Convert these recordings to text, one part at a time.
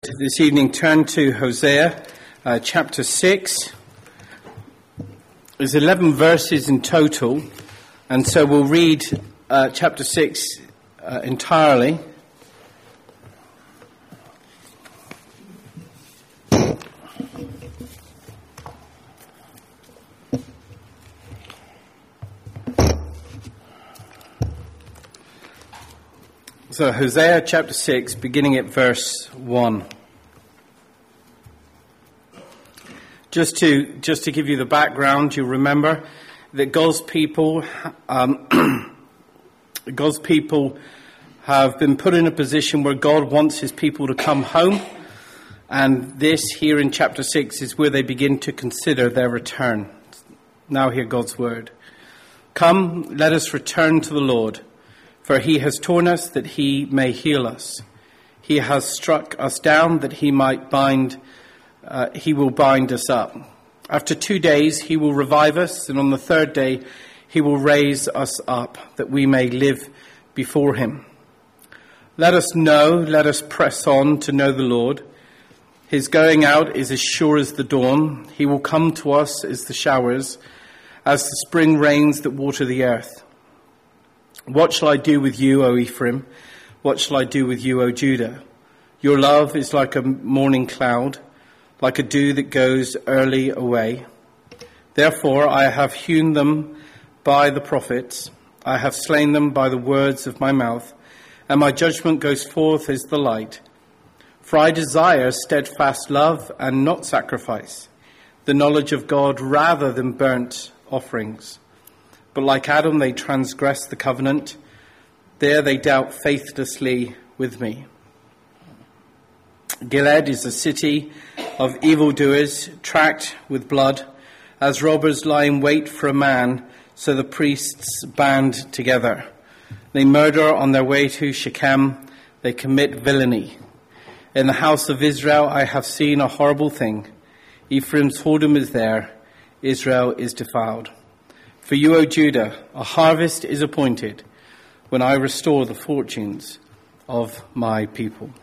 This evening, turn to Hosea chapter 6. There's 11 verses in total, and so we'll read chapter 6 entirely. So Hosea chapter 6, beginning at verse 1. Just to give you the background, you remember that God's people have been put in a position where God wants his people to come home, and this here in chapter 6 is where they begin to consider their return. Now hear God's word. Come, let us return to the Lord. For he has torn us that he may heal us. He has struck us down that he will bind us up. After 2 days he will revive us, and on the third day he will raise us up, that we may live before him. Let us press on to know the Lord. His going out is as sure as the dawn. He will come to us as the showers, as the spring rains that water the earth. What shall I do with you, O Ephraim? What shall I do with you, O Judah? Your love is like a morning cloud, like a dew that goes early away. Therefore I have hewn them by the prophets. I have slain them by the words of my mouth, and my judgment goes forth as the light. For I desire steadfast love and not sacrifice, the knowledge of God rather than burnt offerings. But like Adam, they transgress the covenant. There they dealt faithlessly with me. Gilead is a city of evildoers, tracked with blood. As robbers lie in wait for a man, so the priests band together. They murder on their way to Shechem. They commit villainy. In the house of Israel I have seen a horrible thing. Ephraim's whoredom is there. Israel is defiled. For you, O Judah, a harvest is appointed when I restore the fortunes of my people.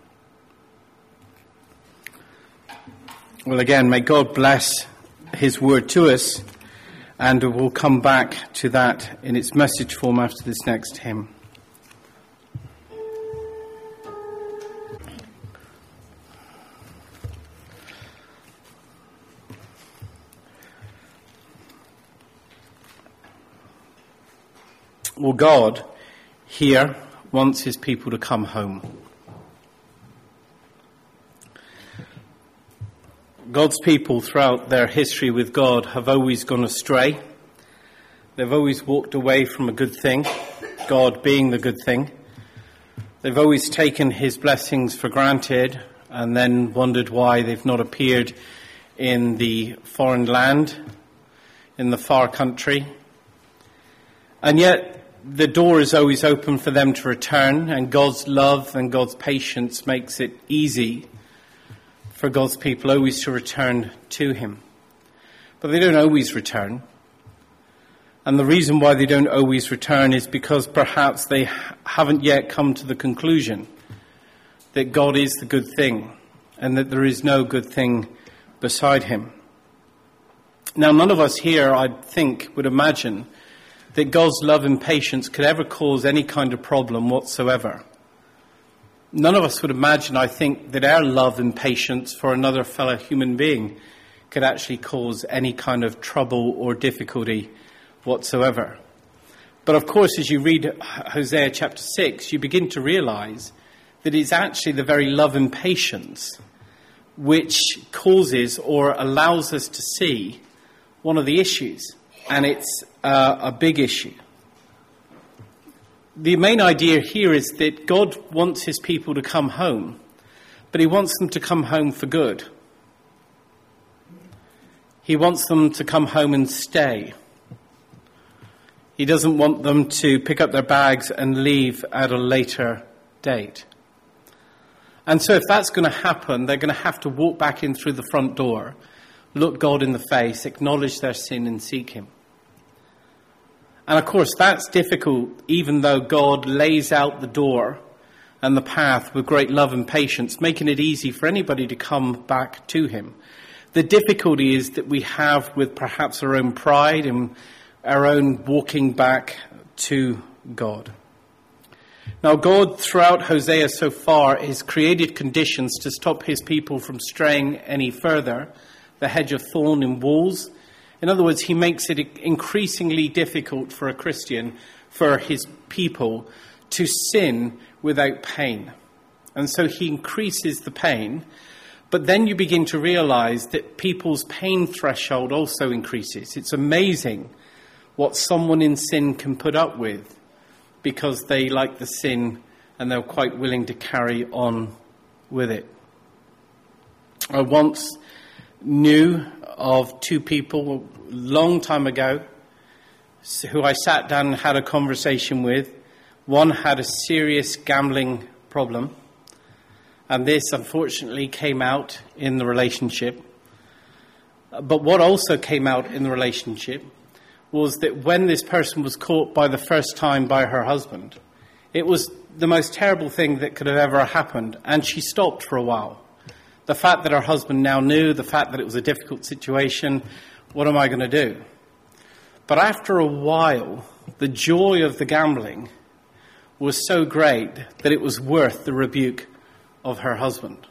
Well, again, may God bless his word to us, and we'll come back to that in its message form after this next hymn. Well, God here wants his people to come home. God's people throughout their history with God have always gone astray. They've always walked away from a good thing, God being the good thing. They've always taken his blessings for granted and then wondered why they've not appeared in the foreign land, in the far country. And yet, the door is always open for them to return, and God's love and God's patience makes it easy for God's people always to return to him. But they don't always return. And the reason why they don't always return is because perhaps they haven't yet come to the conclusion that God is the good thing and that there is no good thing beside him. Now, none of us here, I think, would imagine that God's love and patience could ever cause any kind of problem whatsoever. None of us would imagine, I think, that our love and patience for another fellow human being could actually cause any kind of trouble or difficulty whatsoever. But of course, as you read Hosea chapter 6, you begin to realize that it's actually the very love and patience which causes or allows us to see one of the issues. And it's a big issue. The main idea here is that God wants his people to come home, but he wants them to come home for good. He wants them to come home and stay. He doesn't want them to pick up their bags and leave at a later date. And so if that's going to happen, they're going to have to walk back in through the front door, look God in the face, acknowledge their sin and seek him. And of course, that's difficult, even though God lays out the door and the path with great love and patience, making it easy for anybody to come back to him. The difficulty is that we have with perhaps our own pride and our own walking back to God. Now, God, throughout Hosea so far, has created conditions to stop his people from straying any further, the hedge of thorn and walls. In other words, he makes it increasingly difficult for a Christian, for his people, to sin without pain. And so he increases the pain. But then you begin to realize that people's pain threshold also increases. It's amazing what someone in sin can put up with because they like the sin and they're quite willing to carry on with it. I once knew of two people a long time ago who I sat down and had a conversation with. One had a serious gambling problem. And this, unfortunately, came out in the relationship. But what also came out in the relationship was that when this person was caught by the first time by her husband, it was the most terrible thing that could have ever happened. And she stopped for a while. The fact that her husband now knew, the fact that it was a difficult situation, what am I going to do? But after a while, the joy of the gambling was so great that it was worth the rebuke of her husband.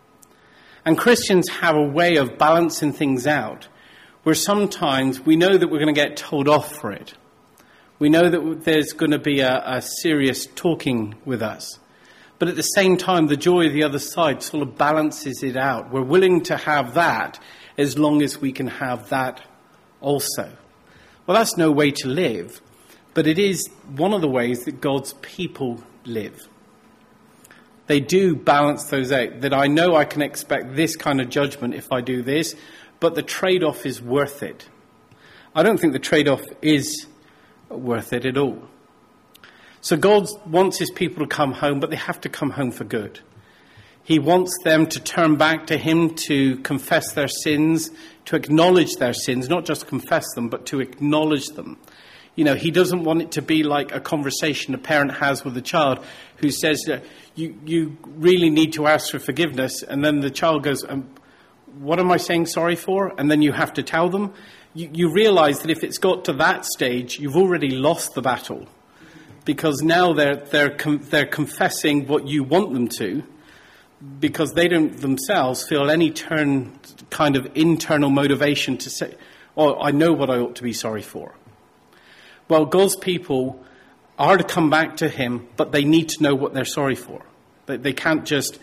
And Christians have a way of balancing things out where sometimes we know that we're going to get told off for it. We know that there's going to be a serious talking with us. But at the same time, the joy of the other side sort of balances it out. We're willing to have that as long as we can have that also. Well, that's no way to live, but it is one of the ways that God's people live. They do balance those out, that I know I can expect this kind of judgment if I do this, but the trade-off is worth it. I don't think the trade-off is worth it at all. So God wants his people to come home, but they have to come home for good. He wants them to turn back to him, to confess their sins, to acknowledge their sins, not just confess them, but to acknowledge them. You know, he doesn't want it to be like a conversation a parent has with a child who says, you really need to ask for forgiveness. And then the child goes, what am I saying sorry for? And then you have to tell them. You realize that if it's got to that stage, you've already lost the battle. Because now they're confessing what you want them to, because they don't themselves feel any kind of internal motivation to say, oh, I know what I ought to be sorry for. Well, God's people are to come back to him, but they need to know what they're sorry for. They can't just,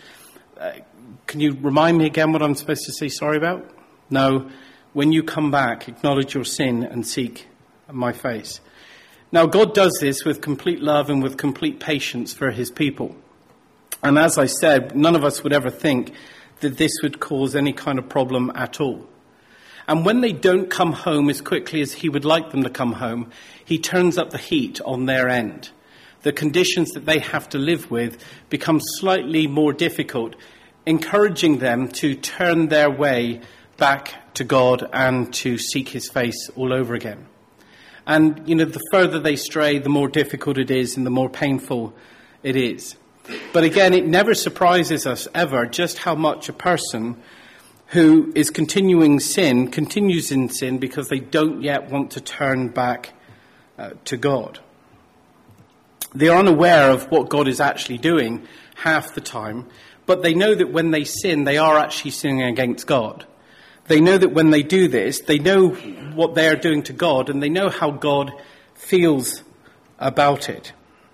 can you remind me again what I'm supposed to say sorry about? No, when you come back, acknowledge your sin and seek my face. Now, God does this with complete love and with complete patience for his people. And as I said, none of us would ever think that this would cause any kind of problem at all. And when they don't come home as quickly as he would like them to come home, he turns up the heat on their end. The conditions that they have to live with become slightly more difficult, encouraging them to turn their way back to God and to seek his face all over again. And, you know, the further they stray, the more difficult it is and the more painful it is. But again, it never surprises us ever just how much a person who is continues in sin because they don't yet want to turn back to God. They are unaware of what God is actually doing half the time, but they know that when they sin, they are actually sinning against God. They know that when they do this, they know what they are doing to God, and they know how God feels about it.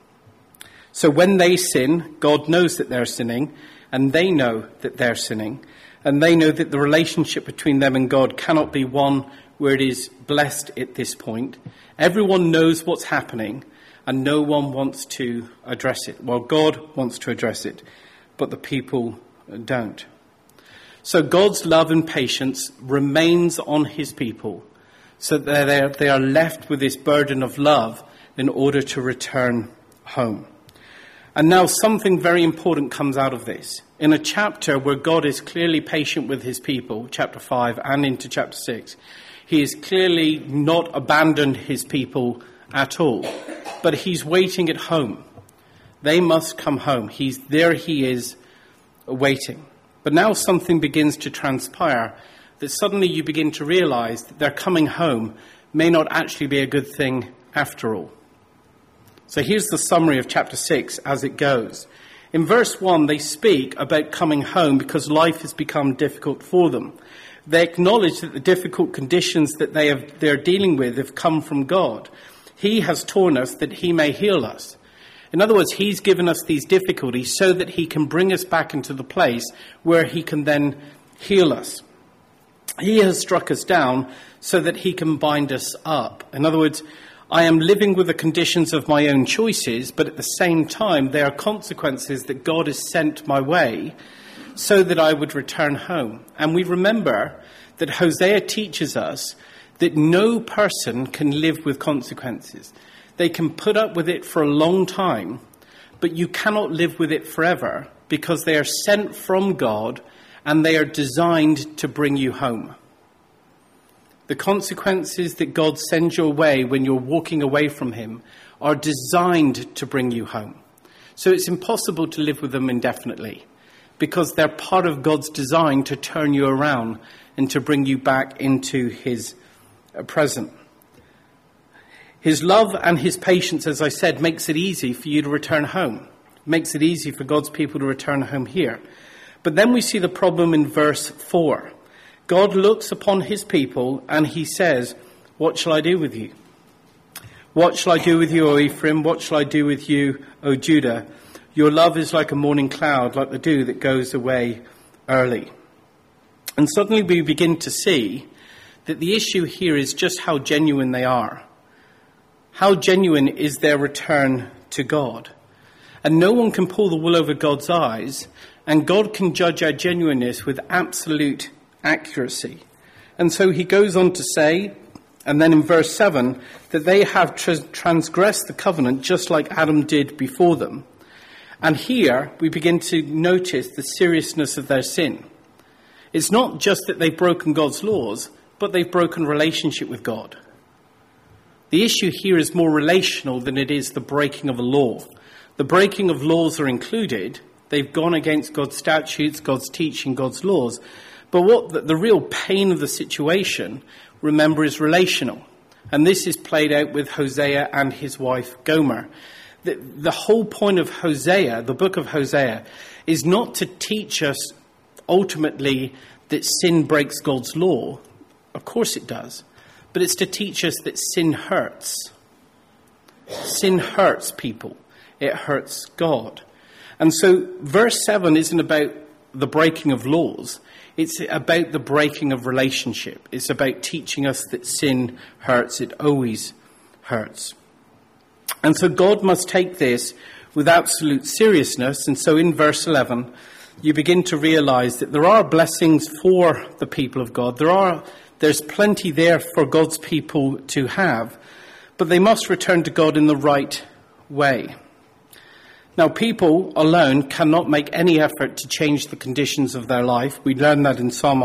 So when they sin, God knows that they're sinning, and they know that they're sinning, and they know that the relationship between them and God cannot be one where it is blessed at this point. Everyone knows what's happening, and no one wants to address it. Well, God wants to address it, but the people don't. So God's love and patience remains on his people, so that they are left with this burden of love in order to return home. And now something very important comes out of this. In a chapter where God is clearly patient with his people, chapter 5 and into chapter 6, he has clearly not abandoned his people at all, but he's waiting at home They must come home. He is waiting. But now something begins to transpire, that suddenly you begin to realize that their coming home may not actually be a good thing after all. So here's the summary of chapter 6 as it goes. In verse 1, they speak about coming home because life has become difficult for them. They acknowledge that the difficult conditions that they're dealing with have come from God. He has torn us that he may heal us. In other words, he's given us these difficulties so that he can bring us back into the place where he can then heal us. He has struck us down so that he can bind us up. In other words, I am living with the conditions of my own choices, but at the same time, there are consequences that God has sent my way so that I would return home. And we remember that Hosea teaches us that no person can live with consequences. They can put up with it for a long time, but you cannot live with it forever because they are sent from God and they are designed to bring you home. The consequences that God sends your way when you're walking away from him are designed to bring you home. So it's impossible to live with them indefinitely because they're part of God's design to turn you around and to bring you back into his present. His love and his patience, as I said, makes it easy for you to return home. Makes it easy for God's people to return home here. But then we see the problem in verse 4. God looks upon his people and he says, what shall I do with you? What shall I do with you, O Ephraim? What shall I do with you, O Judah? Your love is like a morning cloud, like the dew that goes away early. And suddenly we begin to see that the issue here is just how genuine they are. How genuine is their return to God? And no one can pull the wool over God's eyes, and God can judge our genuineness with absolute accuracy. And so he goes on to say, and then in verse 7, that they have transgressed the covenant just like Adam did before them. And here we begin to notice the seriousness of their sin. It's not just that they've broken God's laws, but they've broken relationship with God. The issue here is more relational than it is the breaking of a law. The breaking of laws are included. They've gone against God's statutes, God's teaching, God's laws. But what the real pain of the situation, remember, is relational. And this is played out with Hosea and his wife Gomer. The whole point of Hosea, the book of Hosea, is not to teach us ultimately that sin breaks God's law. Of course it does. But it's to teach us that sin hurts. Sin hurts people. It hurts God. And so verse 7 isn't about the breaking of laws. It's about the breaking of relationship. It's about teaching us that sin hurts. It always hurts. And so God must take this with absolute seriousness. And so in verse 11, you begin to realize that there are blessings for the people of God. There's plenty there for God's people to have, but they must return to God in the right way. Now, people alone cannot make any effort to change the conditions of their life. We learn that in Psalm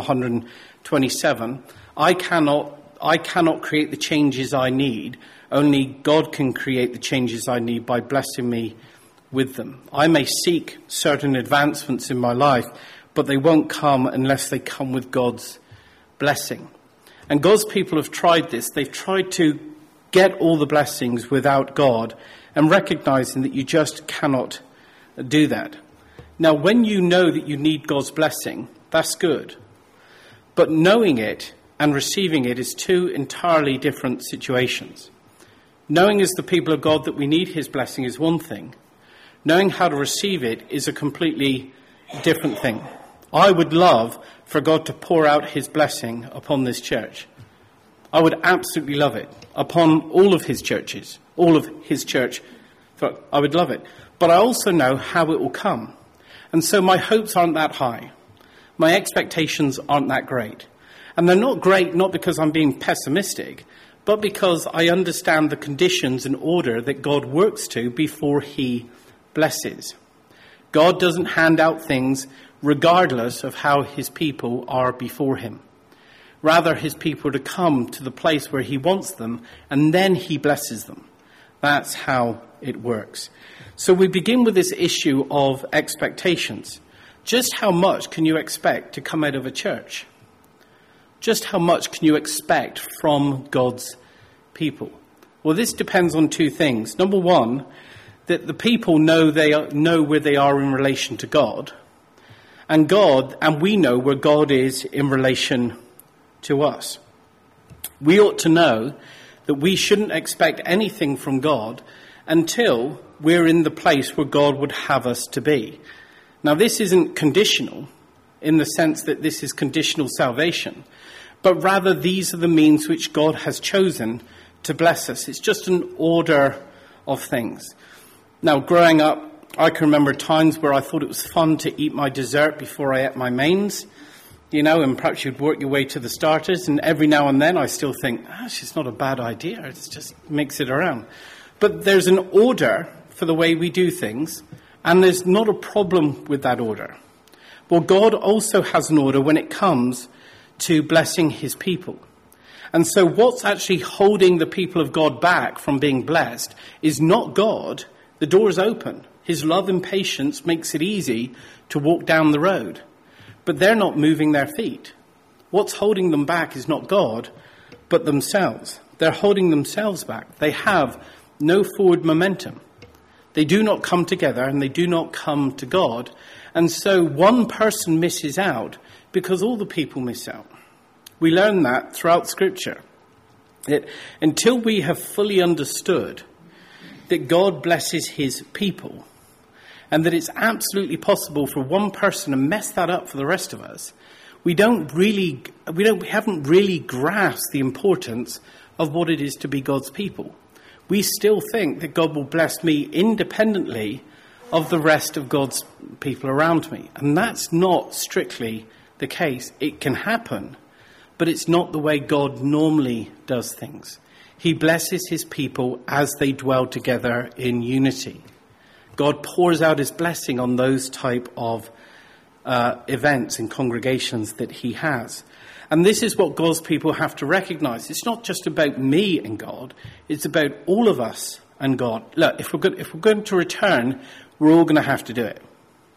127. I cannot create the changes I need. Only God can create the changes I need by blessing me with them. I may seek certain advancements in my life, but they won't come unless they come with God's blessing. And God's people have tried this. They've tried to get all the blessings without God, and recognizing that you just cannot do that. Now, when you know that you need God's blessing, that's good. But knowing it and receiving it is two entirely different situations. Knowing as the people of God that we need his blessing is one thing. Knowing how to receive it is a completely different thing. I would love for God to pour out his blessing upon this church. I would absolutely love it. Upon all of his churches, all of his church. I would love it. But I also know how it will come. And so my hopes aren't that high. My expectations aren't that great. And they're not great not because I'm being pessimistic, but because I understand the conditions and order that God works to before he blesses. God doesn't hand out things regardless of how his people are before him. Rather, his people are to come to the place where he wants them, and then he blesses them. That's how it works. So we begin with this issue of expectations. Just how much can you expect to come out of a church? Just how much can you expect from God's people? Well, this depends on two things. Number one, that the people know where they are in relation to God, and we know where God is in relation to us. We ought to know that we shouldn't expect anything from God until we're in the place where God would have us to be. Now, this isn't conditional in the sense that this is conditional salvation, but rather these are the means which God has chosen to bless us. It's just an order of things. Now, growing up, I can remember times where I thought it was fun to eat my dessert before I ate my mains, and perhaps you'd work your way to the starters, and every now and then I still think, it's not a bad idea, it's just mix it around. But there's an order for the way we do things, and there's not a problem with that order. Well, God also has an order when it comes to blessing his people. And so what's actually holding the people of God back from being blessed is not God. The door is open. His love and patience makes it easy to walk down the road. But they're not moving their feet. What's holding them back is not God, but themselves. They're holding themselves back. They have no forward momentum. They do not come together and they do not come to God. And so one person misses out because all the people miss out. We learn that throughout Scripture. That until we have fully understood that God blesses his people and that it's absolutely possible for one person to mess that up for the rest of us, we haven't really grasped the importance of what it is to be God's people. We still think that God will bless me independently of the rest of God's people around me. And that's not strictly the case. It can happen, but it's not the way God normally does things. He blesses his people as they dwell together in unity. God pours out his blessing on those type of events and congregations that he has. And this is what God's people have to recognize. It's not just about me and God. It's about all of us and God. Look, if we're going to return, we're all going to have to do it.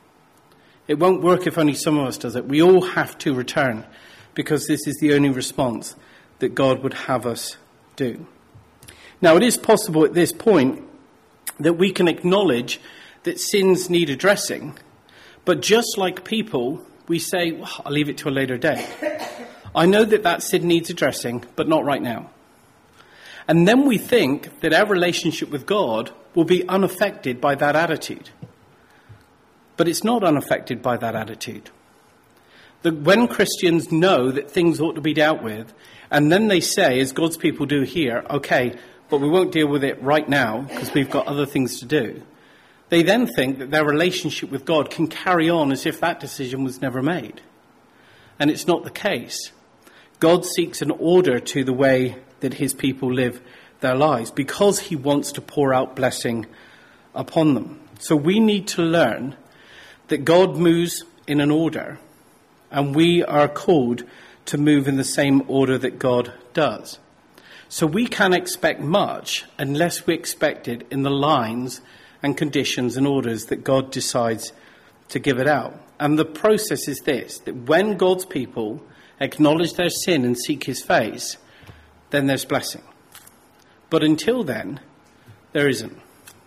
It won't work if only some of us does it. We all have to return because this is the only response that God would have us do. Now, it is possible at this point that we can acknowledge that sins need addressing, but just like people, we say, well, I'll leave it to a later day. I know that sin needs addressing, but not right now. And then we think that our relationship with God will be unaffected by that attitude. But it's not unaffected by that attitude. That when Christians know that things ought to be dealt with, and then they say, as God's people do here, okay, but we won't deal with it right now because we've got other things to do. They then think that their relationship with God can carry on as if that decision was never made. And it's not the case. God seeks an order to the way that his people live their lives because he wants to pour out blessing upon them. So we need to learn that God moves in an order, and we are called to move in the same order that God does. So we can't expect much unless we expect it in the lines and conditions and orders that God decides to give it out. And the process is this, that when God's people acknowledge their sin and seek his face, then there's blessing. But until then, there isn't.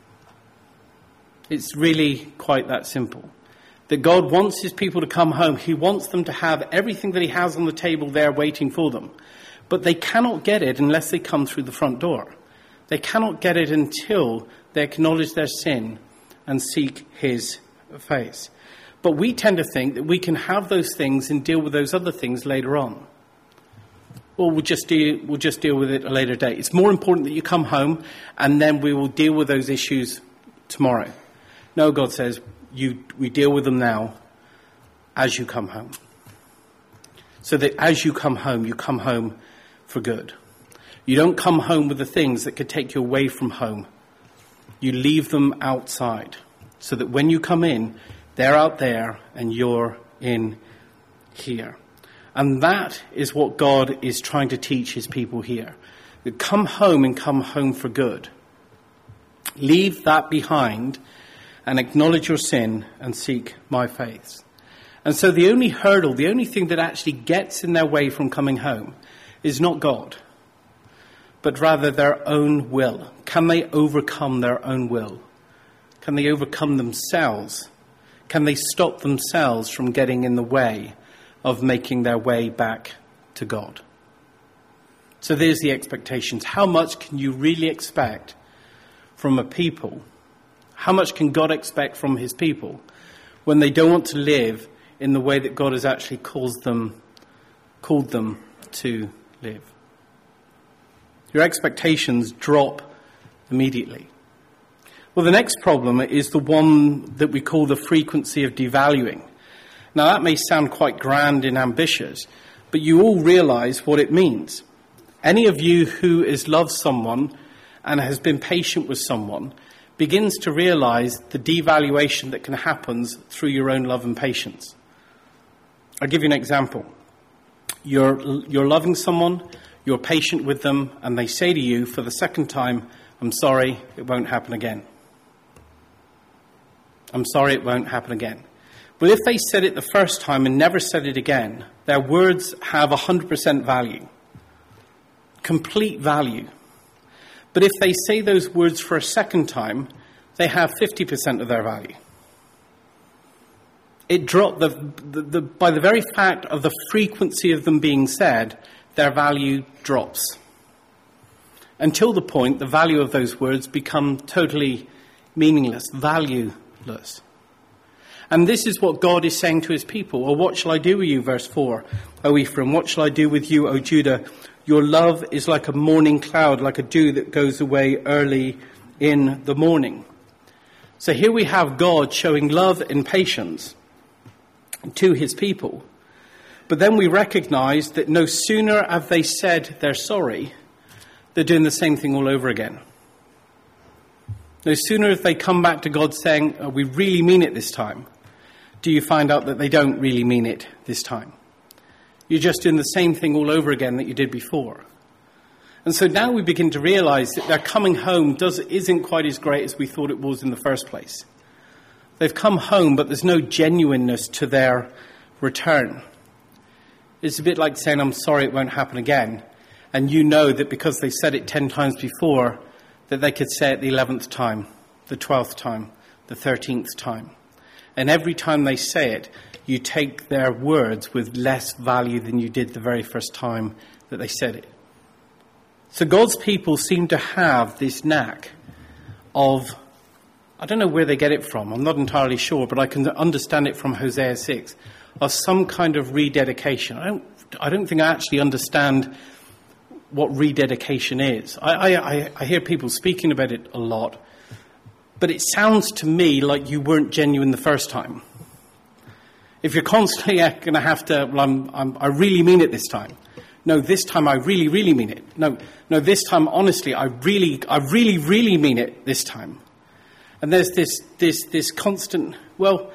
It's really quite that simple. That God wants his people to come home. He wants them to have everything that he has on the table there waiting for them. But they cannot get it unless they come through the front door. They cannot get it until they acknowledge their sin and seek his face. But we tend to think that we can have those things and deal with those other things later on. Well, we'll just deal with it at a later date. It's more important that you come home and then we will deal with those issues tomorrow. No, God says, we deal with them now as you come home. So that as you come home for good. You don't come home with the things that could take you away from home. You leave them outside so that when you come in, they're out there and you're in here. And that is what God is trying to teach his people here. That come home and come home for good. Leave that behind and acknowledge your sin and seek my face. And so the only hurdle, the only thing that actually gets in their way from coming home is not God, but rather their own will. Can they overcome their own will? Can they overcome themselves? Can they stop themselves from getting in the way of making their way back to God? So there's the expectations. How much can you really expect from a people? How much can God expect from his people when they don't want to live in the way that God has actually called them to live? Your expectations drop immediately. Well, the next problem is the one that we call the frequency of devaluing. Now, that may sound quite grand and ambitious, but you all realize what it means. Any of you who has loved someone and has been patient with someone begins to realize the devaluation that can happen through your own love and patience. I'll give you an example. You're loving someone, you're patient with them, and they say to you for the second time, I'm sorry, it won't happen again. I'm sorry, it won't happen again. Well, if they said it the first time and never said it again, their words have 100% value. Complete value. But if they say those words for a second time, they have 50% of their value. It dropped by the very fact of the frequency of them being said, their value drops. Until the point the value of those words become totally meaningless, valueless. And this is what God is saying to his people. Well, what shall I do with you, verse 4, O Ephraim? What shall I do with you, O Judah? Your love is like a morning cloud, like a dew that goes away early in the morning. So here we have God showing love and patience to his people. But then we recognize that no sooner have they said they're sorry, they're doing the same thing all over again. No sooner have they come back to God saying, oh, we really mean it this time, do you find out that they don't really mean it this time. You're just doing the same thing all over again that you did before. And so now we begin to realize that their coming home isn't quite as great as we thought it was in the first place. They've come home, but there's no genuineness to their return. It's a bit like saying, I'm sorry, it won't happen again. And you know that because they said it 10 times before, that they could say it the 11th time, the 12th time, the 13th time. And every time they say it, you take their words with less value than you did the very first time that they said it. So God's people seem to have this knack of, I don't know where they get it from, I'm not entirely sure, but I can understand it from Hosea 6, of some kind of rededication. I don't think I actually understand what rededication is. I hear people speaking about it a lot, but it sounds to me like you weren't genuine the first time. If you're constantly going to have to, well, I really mean it this time. No, this time I really, really mean it. No, this time, honestly, I really, really mean it this time. And there's this constant, well,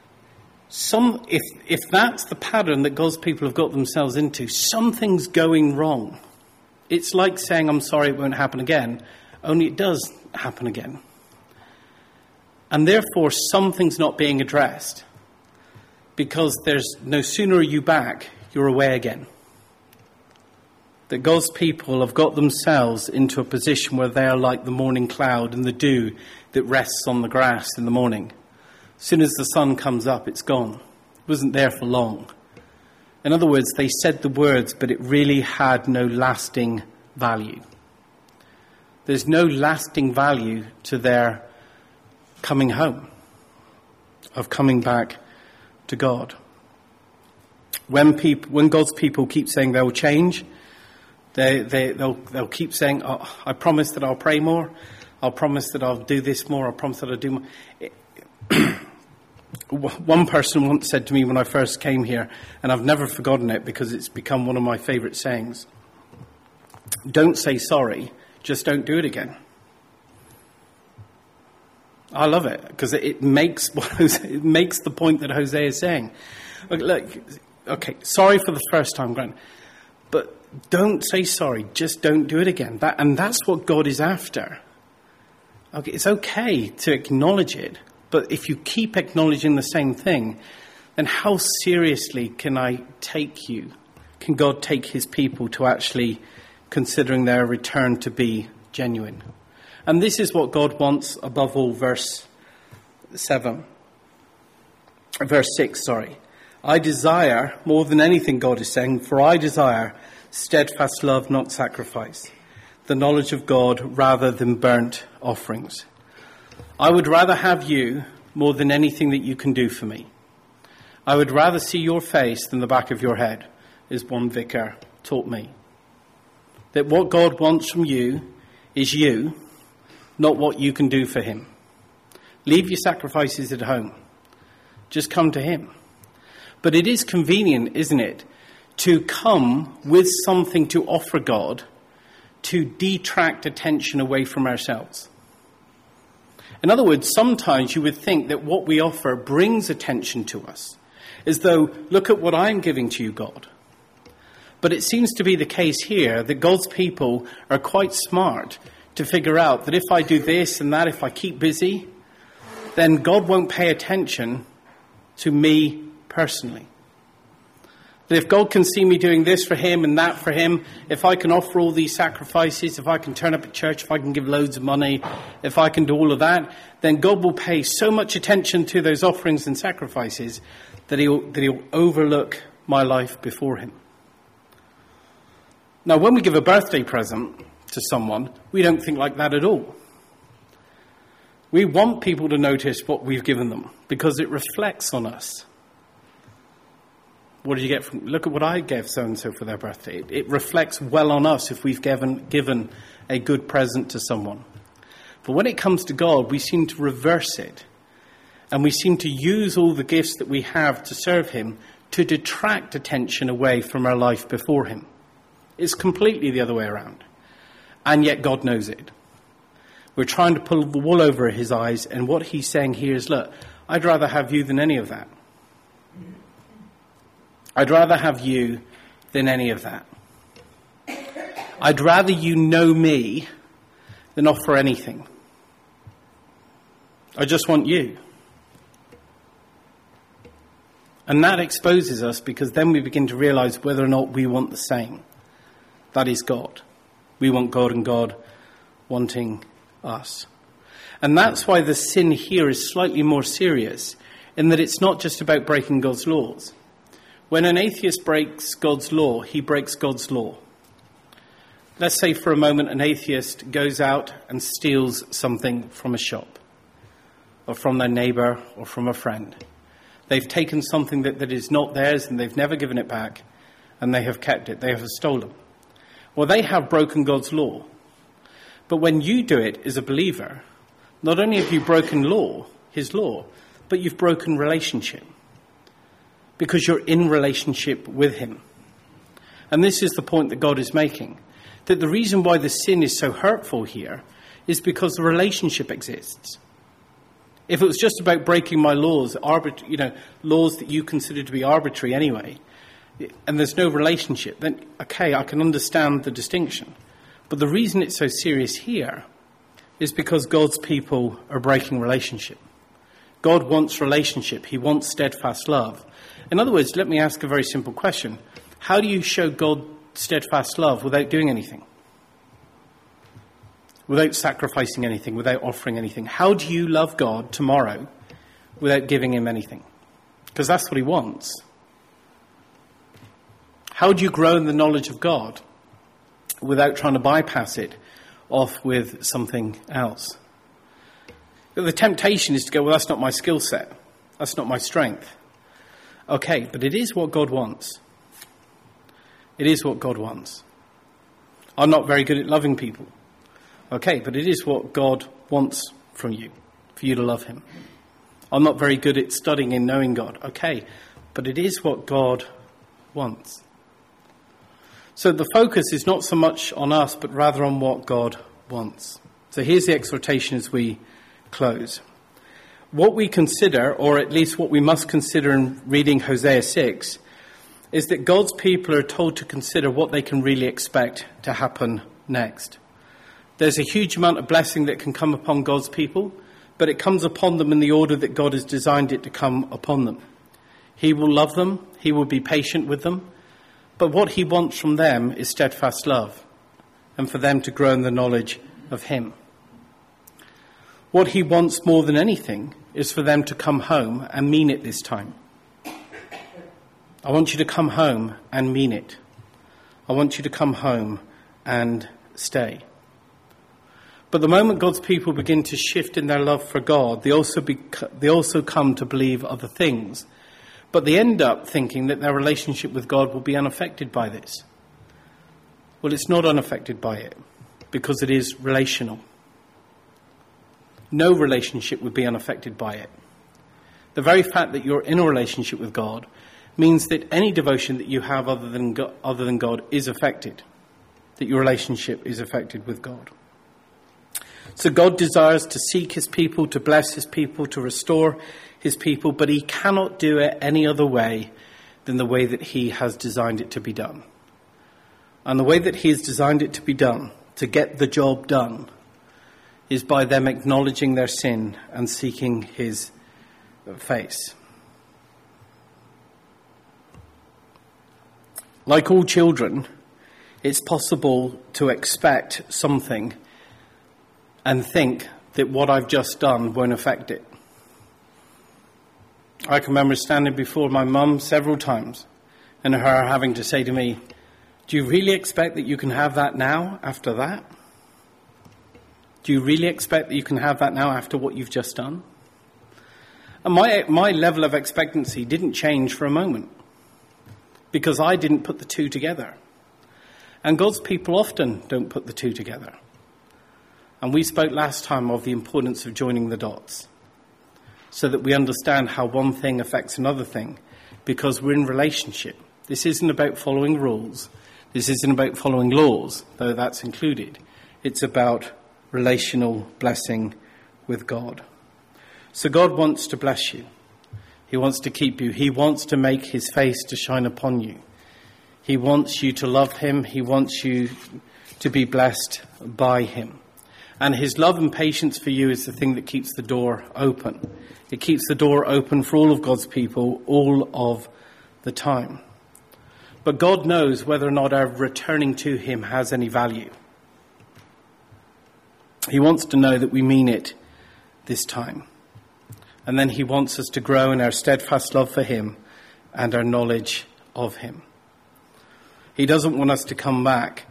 if that's the pattern that God's people have got themselves into, something's going wrong. It's like saying, I'm sorry, it won't happen again, only it does happen again. And therefore, something's not being addressed, because there's no sooner are you back, you're away again. That God's people have got themselves into a position where they are like the morning cloud and the dew that rests on the grass in the morning. As soon as the sun comes up, it's gone. It wasn't there for long. In other words, they said the words, but it really had no lasting value. There's no lasting value to their coming home, of coming back to God. When God's people keep saying they'll change, they'll keep saying, oh, I promise that I'll pray more. I'll promise that I'll do this more. I'll promise that I'll do more. One person once said to me when I first came here, and I've never forgotten it because it's become one of my favourite sayings, don't say sorry, just don't do it again. I love it because it makes the point that Hosea is saying. Look, okay, sorry for the first time, Grant, but don't say sorry, just don't do it again. And that's what God is after. Okay, it's okay to acknowledge it, But if you keep acknowledging the same thing, then how seriously can God take his people to actually considering their return to be genuine? And this is what God wants above all, verse 6, I desire, more than anything God is saying, for I desire steadfast love, not sacrifice, the knowledge of God rather than burnt offerings. I would rather have you more than anything that you can do for me. I would rather see your face than the back of your head, as one vicar taught me. That what God wants from you is you, not what you can do for him. Leave your sacrifices at home. Just come to him. But it is convenient, isn't it, to come with something to offer God to detract attention away from ourselves. In other words, sometimes you would think that what we offer brings attention to us, as though, look at what I'm giving to you, God. But it seems to be the case here that God's people are quite smart to figure out that if I do this and that, if I keep busy, then God won't pay attention to me personally. That if God can see me doing this for him and that for him, if I can offer all these sacrifices, if I can turn up at church, if I can give loads of money, if I can do all of that, then God will pay so much attention to those offerings and sacrifices that he'll overlook my life before him. Now, when we give a birthday present to someone, we don't think like that at all. We want people to notice what we've given them because it reflects on us. What did you get from? Look at what I gave so-and-so for their birthday. It reflects well on us if we've given a good present to someone. But when it comes to God, we seem to reverse it. And we seem to use all the gifts that we have to serve him to detract attention away from our life before him. It's completely the other way around. And yet God knows it. We're trying to pull the wool over his eyes. And what he's saying here is, look, I'd rather have you than any of that. I'd rather have you than any of that. I'd rather you know me than offer anything. I just want you. And that exposes us because then we begin to realize whether or not we want the same. That is God. We want God and God wanting us. And that's why the sin here is slightly more serious in that it's not just about breaking God's laws. When an atheist breaks God's law, he breaks God's law. Let's say for a moment an atheist goes out and steals something from a shop or from their neighbor or from a friend. They've taken something that is not theirs and they've never given it back and they have kept it. They have stolen. Well, they have broken God's law. But when you do it as a believer, not only have you broken his law, but you've broken relationship. Because you're in relationship with him. And this is the point that God is making. That the reason why the sin is so hurtful here is because the relationship exists. If it was just about breaking my laws, laws that you consider to be arbitrary anyway, and there's no relationship, then, okay, I can understand the distinction. But the reason it's so serious here is because God's people are breaking relationship. God wants relationship. He wants steadfast love. In other words, let me ask a very simple question. How do you show God steadfast love without doing anything? Without sacrificing anything, without offering anything? How do you love God tomorrow without giving him anything? Because that's what he wants. How do you grow in the knowledge of God without trying to bypass it off with something else? The temptation is to go, well, that's not my skill set. That's not my strength. Okay, but it is what God wants. It is what God wants. I'm not very good at loving people. Okay, but it is what God wants from you, for you to love him. I'm not very good at studying and knowing God. Okay, but it is what God wants. So the focus is not so much on us, but rather on what God wants. So here's the exhortation as we close. What we consider, or at least what we must consider in reading Hosea 6, is that God's people are told to consider what they can really expect to happen next. There's a huge amount of blessing that can come upon God's people, but it comes upon them in the order that God has designed it to come upon them. He will love them, he will be patient with them, but what he wants from them is steadfast love, and for them to grow in the knowledge of him. What he wants more than anything is for them to come home and mean it this time. I want you to come home and mean it. I want you to come home and stay. But the moment God's people begin to shift in their love for God, they also come to believe other things. But they end up thinking that their relationship with God will be unaffected by this. Well, it's not unaffected by it, because it is relational. No relationship would be unaffected by it. The very fact that you're in a relationship with God means that any devotion that you have other than God is affected, that your relationship is affected with God. So God desires to seek his people, to bless his people, to restore his people, but he cannot do it any other way than the way that he has designed it to be done. And the way that he has designed it to be done, to get the job done, is by them acknowledging their sin and seeking his face. Like all children, it's possible to expect something and think that what I've just done won't affect it. I can remember standing before my mum several times and her having to say to me, "Do you really expect that you can have that now after that? Do you really expect that you can have that now after what you've just done?" And my level of expectancy didn't change for a moment, because I didn't put the two together. And God's people often don't put the two together. And we spoke last time of the importance of joining the dots, so that we understand how one thing affects another thing, because we're in relationship. This isn't about following rules. This isn't about following laws, though that's included. It's about relational blessing with God. So God wants to bless you. He wants to keep you. He wants to make his face to shine upon you. He wants you to love him. He wants you to be blessed by him. And his love and patience for you is the thing that keeps the door open. It keeps the door open for all of God's people all of the time. But God knows whether or not our returning to him has any value. He wants to know that we mean it this time. And then he wants us to grow in our steadfast love for him and our knowledge of him. He doesn't want us to come back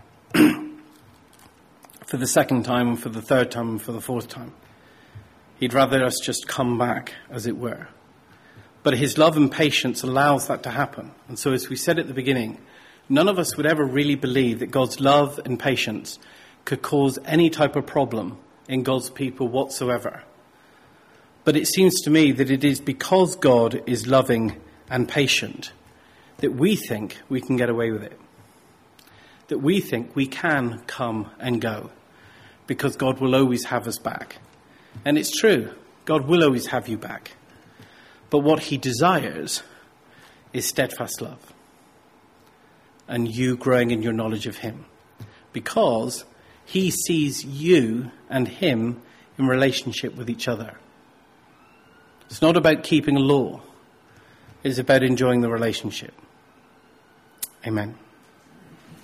for the second time and for the third time and for the fourth time. He'd rather us just come back, as it were. But his love and patience allows that to happen. And so, as we said at the beginning, none of us would ever really believe that God's love and patience could cause any type of problem in God's people whatsoever. But it seems to me that it is because God is loving and patient that we think we can get away with it. That we think we can come and go, because God will always have us back. And it's true, God will always have you back. But what he desires is steadfast love, and you growing in your knowledge of him, because he sees you and him in relationship with each other. It's not about keeping a law. It's about enjoying the relationship. Amen.